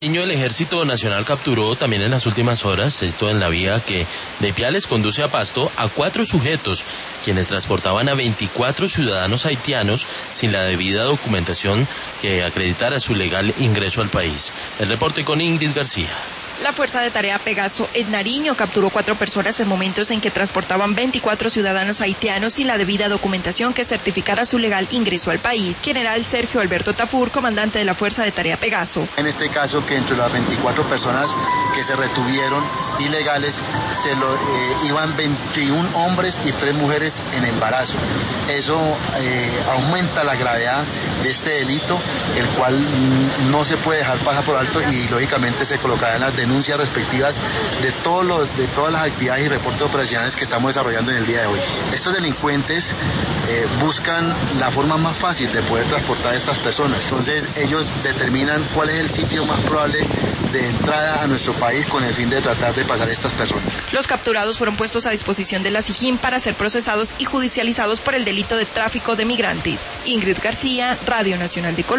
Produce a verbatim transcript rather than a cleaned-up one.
El Ejército Nacional capturó también en las últimas horas, esto en la vía que de Ipiales conduce a Pasto, a cuatro sujetos, quienes transportaban a veinticuatro ciudadanos haitianos sin la debida documentación que acreditara su legal ingreso al país. El reporte con Ingrid García. La Fuerza de Tarea Pegaso en Nariño capturó cuatro personas en momentos en que transportaban veinticuatro ciudadanos haitianos sin la debida documentación que certificara su legal ingreso al país. General Sergio Alberto Tafur, comandante de la Fuerza de Tarea Pegaso. En este caso, que entre las veinticuatro personas que se retuvieron ilegales, se lo, eh, iban veintiún hombres y tres mujeres en embarazo. Eso eh, aumenta la gravedad de este delito, el cual no se puede dejar pasar por alto y lógicamente se colocará en las denuncias respectivas de todos los de todas las actividades y reportes operacionales que estamos desarrollando en el día de hoy. Estos delincuentes eh, buscan la forma más fácil de poder transportar a estas personas. Entonces ellos determinan cuál es el sitio más probable de entrada a nuestro país con el fin de tratar de pasar a estas personas. Los capturados fueron puestos a disposición de la SIJIN para ser procesados y judicializados por el delito de tráfico de migrantes. Ingrid García, Radio Nacional de Colombia.